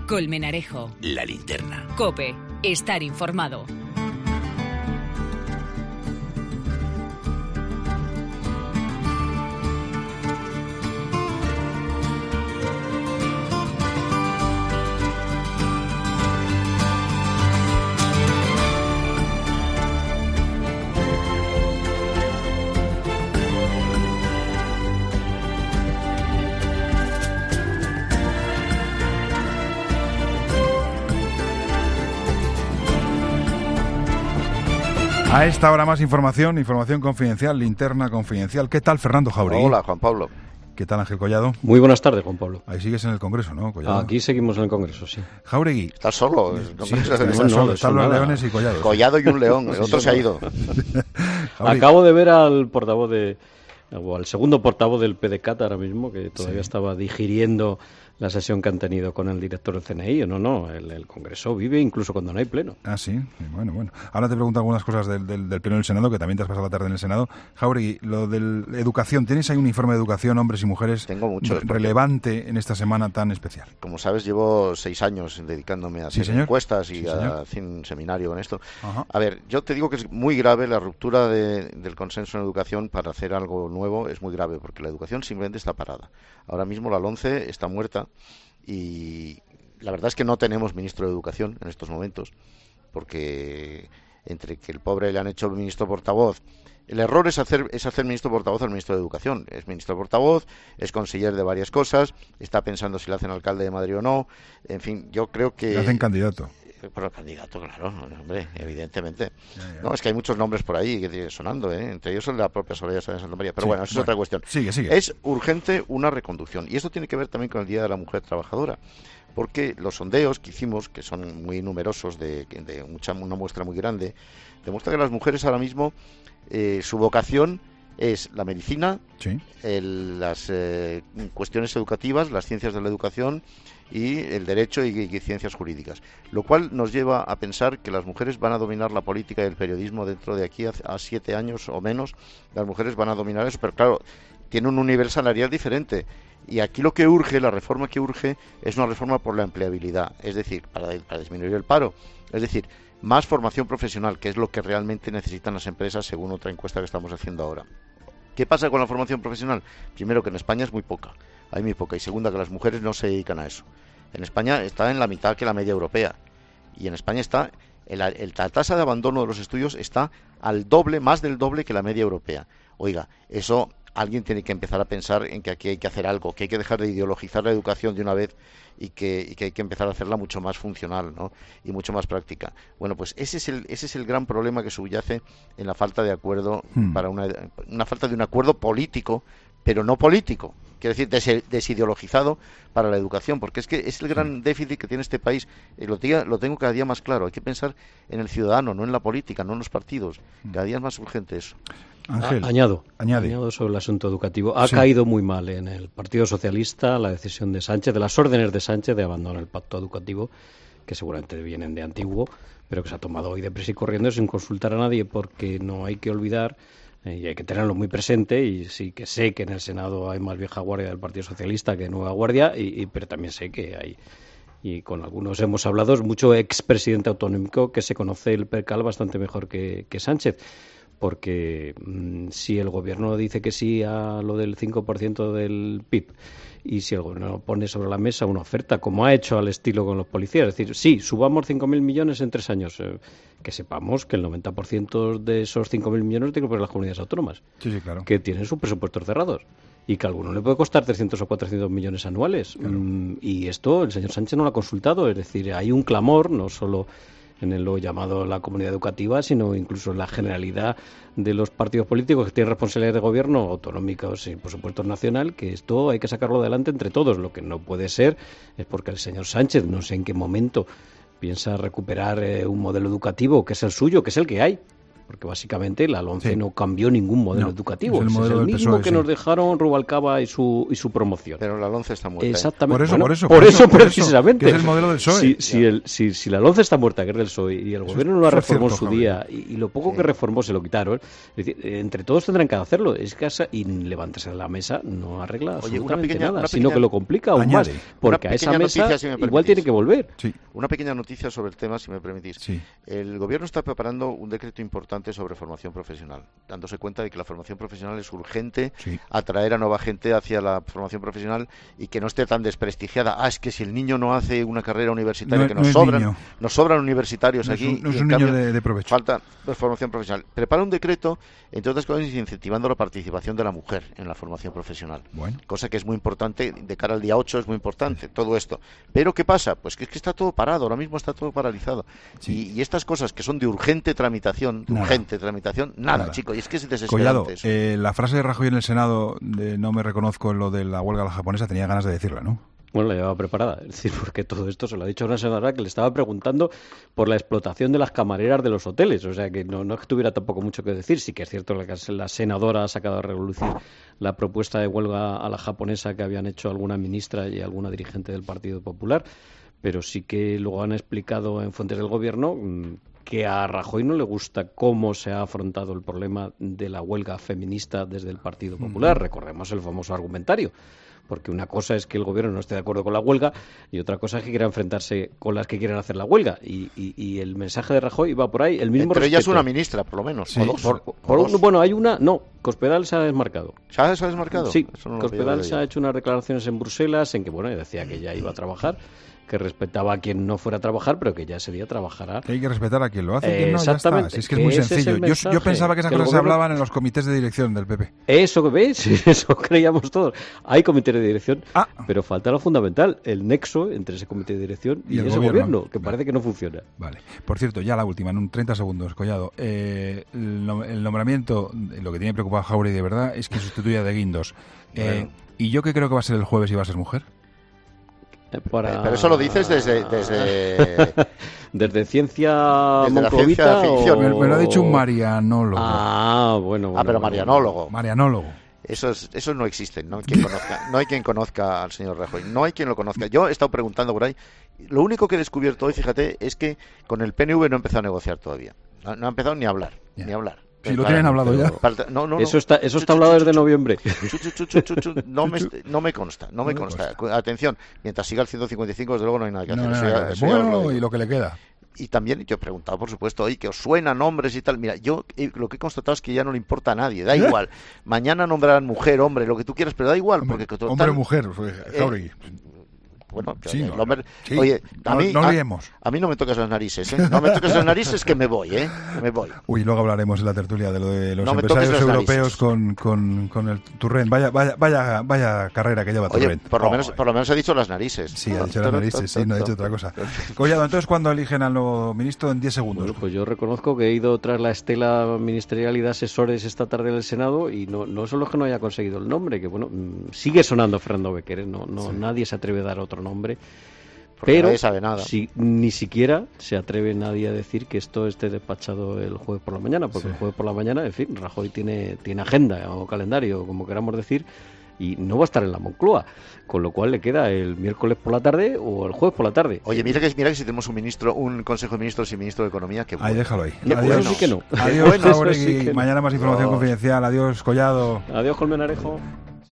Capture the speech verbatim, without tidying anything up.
Colmenarejo. La Linterna. COPE. Estar informado. A esta hora más información, información confidencial, linterna confidencial. ¿Qué tal, Fernando Jauregui? Hola, Juan Pablo. ¿Qué tal, Ángel Collado? Muy buenas tardes, Juan Pablo. Ahí sigues en el Congreso, ¿no, Collado? Aquí seguimos en el Congreso, sí. Jauregui. ¿Estás solo? Sí, está, está no, solo, están los leones y Collado. Collado y un león, el otro se ha ido. Acabo de ver al portavoz de... o al segundo portavoz del P D C A T ahora mismo, que todavía sí. estaba digiriendo la sesión que han tenido con el director del C N I. No, no, el, el Congreso vive incluso cuando no hay pleno. Ah, sí, bueno, bueno. Ahora te pregunto algunas cosas del, del, del pleno del Senado, que también te has pasado la tarde en el Senado. Jauregui, lo de la educación, ¿tienes ahí un informe de educación, hombres y mujeres, Tengo mucho, relevante en esta semana tan especial? Como sabes, llevo seis años dedicándome a hacer ¿Sí, encuestas y sí, a hacer un seminario con esto. Ajá. A ver, yo te digo que es muy grave la ruptura de, del consenso en educación para hacer algo nuevo, es muy grave, porque la educación simplemente está parada. Ahora mismo la LOMCE está muerta. Y la verdad es que no tenemos ministro de Educación en estos momentos, porque entre que el pobre le han hecho ministro portavoz, el error es hacer es hacer ministro portavoz al ministro de Educación. Es ministro portavoz, es conseller de varias cosas, está pensando si le hacen alcalde de Madrid o no. En fin, yo creo que... Le hacen candidato. Por el candidato, claro, hombre, evidentemente. Ya, ya. No, es que hay muchos nombres por ahí que tienen sonando, ¿eh? Entre ellos el de la propia Soledad de Santa María. Pero sí, bueno, eso bueno, es otra cuestión. Sigue, sigue. Es urgente una reconducción. Y esto tiene que ver también con el Día de la Mujer Trabajadora. Porque los sondeos que hicimos, que son muy numerosos, de, de mucha, una muestra muy grande, demuestra que las mujeres ahora mismo, eh, su vocación es la medicina, sí. el, las eh, cuestiones educativas, las ciencias de la educación y el derecho y, y ciencias jurídicas, lo cual nos lleva a pensar que las mujeres van a dominar la política y el periodismo dentro de aquí a, a siete años o menos. Las mujeres van a dominar eso, pero claro, tiene un nivel salarial diferente. Y aquí lo que urge, la reforma que urge, es una reforma por la empleabilidad, es decir, para, para disminuir el paro, es decir, más formación profesional, que es lo que realmente necesitan las empresas, según otra encuesta que estamos haciendo ahora. ¿Qué pasa con la formación profesional? Primero, que en España es muy poca, hay muy poca, y segunda, que las mujeres no se dedican a eso. En España está en la mitad que la media europea, y en España está, el, el, la tasa de abandono de los estudios está al doble, más del doble que la media europea. Oiga, eso... Alguien tiene que empezar a pensar en que aquí hay que hacer algo, que hay que dejar de ideologizar la educación de una vez y que, y que hay que empezar a hacerla mucho más funcional, ¿no? Y mucho más práctica. Bueno, pues ese es el ese es el gran problema que subyace en la falta de acuerdo hmm. para una una falta de un acuerdo político, pero no político, quiero decir des, desideologizado para la educación, porque es que es el gran déficit que tiene este país. Eh, lo, diga, lo tengo cada día más claro. Hay que pensar en el ciudadano, no en la política, no en los partidos. Cada día es más urgente eso. Ángel, A, añado, añade. añado sobre el asunto educativo. Ha sí. caído muy mal en el Partido Socialista la decisión de Sánchez, de las órdenes de Sánchez de abandonar el pacto educativo, que seguramente vienen de antiguo, pero que se ha tomado hoy deprisa y corriendo sin consultar a nadie, porque no hay que olvidar, eh, y hay que tenerlo muy presente, y sí que sé que en el Senado hay más vieja guardia del Partido Socialista que nueva guardia, y, y, pero también sé que hay, y con algunos hemos hablado, mucho expresidente autonómico que se conoce el percal bastante mejor que, que Sánchez. Porque mmm, si el gobierno dice que sí a lo del cinco por ciento del P I B y si el gobierno pone sobre la mesa una oferta, como ha hecho al estilo con los policías, es decir, sí, subamos cinco mil millones en tres años, eh, que sepamos que el noventa por ciento de esos cinco mil millones tiene que poner las comunidades autónomas, sí, sí, claro. que tienen sus presupuestos cerrados y que a alguno le puede costar trescientos o cuatrocientos millones anuales. Claro. Mm, y esto el señor Sánchez no lo ha consultado, es decir, hay un clamor, no solo en el lo llamado la comunidad educativa, sino incluso en la generalidad de los partidos políticos que tienen responsabilidad de gobierno, autonómicos y por supuesto nacional, que esto hay que sacarlo adelante entre todos. Lo que no puede ser es porque el señor Sánchez, no sé en qué momento, piensa recuperar eh, un modelo educativo que es el suyo, que es el que hay, porque básicamente la LOMCE Sí. no cambió ningún modelo No, educativo. es el Es el, modelo del mismo P S O E, que sí. nos dejaron Rubalcaba y su, y su promoción. Pero la LOMCE está muerta. ¿eh? Exactamente. Por eso, Bueno, por eso, por por eso, eso, por eso, precisamente. que es el modelo del P S O E. Si, si, el, si, si la LOMCE está muerta, que es del P S O E, y el Eso gobierno es- no la eso es reformó en cierto, su Javier. día, y, y lo poco Sí. que reformó se lo quitaron, es decir, eh, entre todos tendrán que hacerlo. Es que esa, y levantarse de la mesa no arregla Oye, una absolutamente pequeña- nada, una sino pequeña- que lo complica aún Añade. más, porque Una a esa pequeña mesa noticia, si me igual permitís. tiene que volver. Sí, Una pequeña noticia sobre el tema, si me permitís. sí. El gobierno está preparando un decreto importante sobre formación profesional, dándose cuenta de que la formación profesional es urgente, Sí. atraer a nueva gente hacia la formación profesional y que no esté tan desprestigiada. Ah, es que si el niño no hace una carrera universitaria, No- que no nos es sobran, niño. nos sobran universitarios No es aquí. un, no es y en un niño cambio de, de provecho. falta de formación profesional. Prepara un decreto, entre otras cosas, incentivando la participación de la mujer en la formación profesional. Bueno. Cosa que es muy importante, de cara al día ocho es muy importante, todo esto. Pero ¿qué pasa? Pues que es que está todo parado, ahora mismo está todo paralizado. Sí. Y, y estas cosas que son de urgente tramitación, de Nada. urgente tramitación, nada, Nada. chico, y es que es desesperante Collado, eso. eh, la frase de Rajoy en el Senado de no me reconozco en lo de la huelga japonesa, tenía ganas de decirla, ¿no? Bueno, la llevaba preparada, es decir, porque todo esto se lo ha dicho una senadora que le estaba preguntando por la explotación de las camareras de los hoteles, o sea que no, no es que tuviera tampoco mucho que decir. Sí que es cierto que la senadora ha sacado a relucir la propuesta de huelga a la japonesa que habían hecho alguna ministra y alguna dirigente del Partido Popular, pero sí que luego han explicado en fuentes del gobierno mmm, que a Rajoy no le gusta cómo se ha afrontado el problema de la huelga feminista desde el Partido Popular. Recordemos el famoso argumentario. Porque una cosa es que el gobierno no esté de acuerdo con la huelga y otra cosa es que quiera enfrentarse con las que quieren hacer la huelga. Y, y, y el mensaje de Rajoy va por ahí, el mismo Entre ellas respeto. una ministra, por lo menos, Sí. o dos. Por, o por dos. un- bueno, hay una, no, Cospedal se ha desmarcado. ¿Sabes? ¿Sabes marcado? Sí, Eso no lo Cospedal había se ha oído. hecho unas declaraciones en Bruselas en que, bueno, decía que ya iba a trabajar, que respetaba a quien no fuera a trabajar, pero que ya ese día trabajará. Que hay que respetar a quien lo hace y Eh, quien no, ya está. exactamente, Si es que es que muy ese es el sencillo. Yo, yo mensaje, pensaba que esas que el cosas se gobierno- hablaban en los comités de dirección del P P. Eso que veis, eso creíamos todos. Hay comité de dirección, Ah. pero falta lo fundamental, el nexo entre ese comité de dirección y, Y el ese gobierno. gobierno, que Vale. parece que no funciona. Vale. Por cierto, ya la última, en un treinta segundos, Collado. Eh, el, nom- el nombramiento, lo que tiene preocupado a Jáuregui de verdad es que sustituya de Guindos. Eh, Bueno. ¿Y yo qué creo que va a ser el jueves y va a ser mujer? Eh, para- Eh, Pero eso lo dices desde... desde... Desde ciencia Desde la monclovita ciencia ficción. o- Me, me lo ha dicho un marianólogo. Ah, bueno, bueno. ah, pero bueno, marianólogo. Marianólogo. Esos, esos no existen, no hay quien conozca, no hay quien conozca al señor Rajoy, no hay quien lo conozca. Yo he estado preguntando por ahí, lo único que he descubierto hoy, fíjate, es que con el P N V no ha empezado a negociar todavía, no, no ha empezado ni a hablar, Ya. ni a hablar. Si lo Claro, tienen hablado pero- ya. falta- No, no, no. Eso está, eso Chu, está chu, hablado chu, desde chu, noviembre. chu, chu, chu, chu, chu, chu, No me, Chu, chu. no me consta, no me No me consta. Atención, mientras siga el ciento cincuenta y cinco, desde luego no hay nada que No, hacer. no, Eso no, ya- no. eso ya os lo Bueno, digo. y lo que le queda. Y también yo he preguntado, por supuesto, hoy que os suenan nombres y tal. Mira, yo eh, lo que he constatado es que ya no le importa a nadie, da igual. Mañana nombrarán mujer, hombre, lo que tú quieras, pero da igual. Hombre, porque total- hombre o mujer, fue Jáuregui. Bueno, Sí, el no, hombre- sí. oye, a No- mí, no a- liemos. a, mí no me tocas las narices, ¿eh? No me toques las narices que me voy, ¿eh? Me voy. Uy, luego hablaremos en la tertulia de lo de los No me toques empresarios las europeos narices. con, con, con el Turren. Vaya, vaya, vaya, vaya carrera que lleva Oye, Turren. por lo, menos, Joder. por lo menos he dicho las narices. Sí, ha dicho las narices, sí, no ha dicho otra cosa. Collado, entonces, ¿cuándo eligen al nuevo ministro? En diez segundos. Bueno, pues yo reconozco que he ido tras la estela ministerial y de asesores esta tarde en el Senado y no, no solo es que no haya conseguido el nombre, que bueno, mm, sigue sonando Fernando Becker, ¿eh? no, no, Sí. nadie se atreve a dar otro nombre. Porque Pero nadie sabe nada. si, ni siquiera se atreve nadie a decir que esto esté despachado el jueves por la mañana, porque Sí. el jueves por la mañana, en fin, Rajoy tiene, tiene agenda o calendario, como queramos decir, y no va a estar en la Moncloa, con lo cual le queda el miércoles por la tarde o el jueves por la tarde. Oye, mira que, mira que si tenemos un ministro, un consejo de ministros y ministro de Economía, que Ahí, déjalo ahí. No, Adiós, eso sí que no. Adiós, Bueno, eso Jáuregui. sí que no. Mañana más información Dios. confidencial. Adiós, Collado. Adiós, Colmenarejo.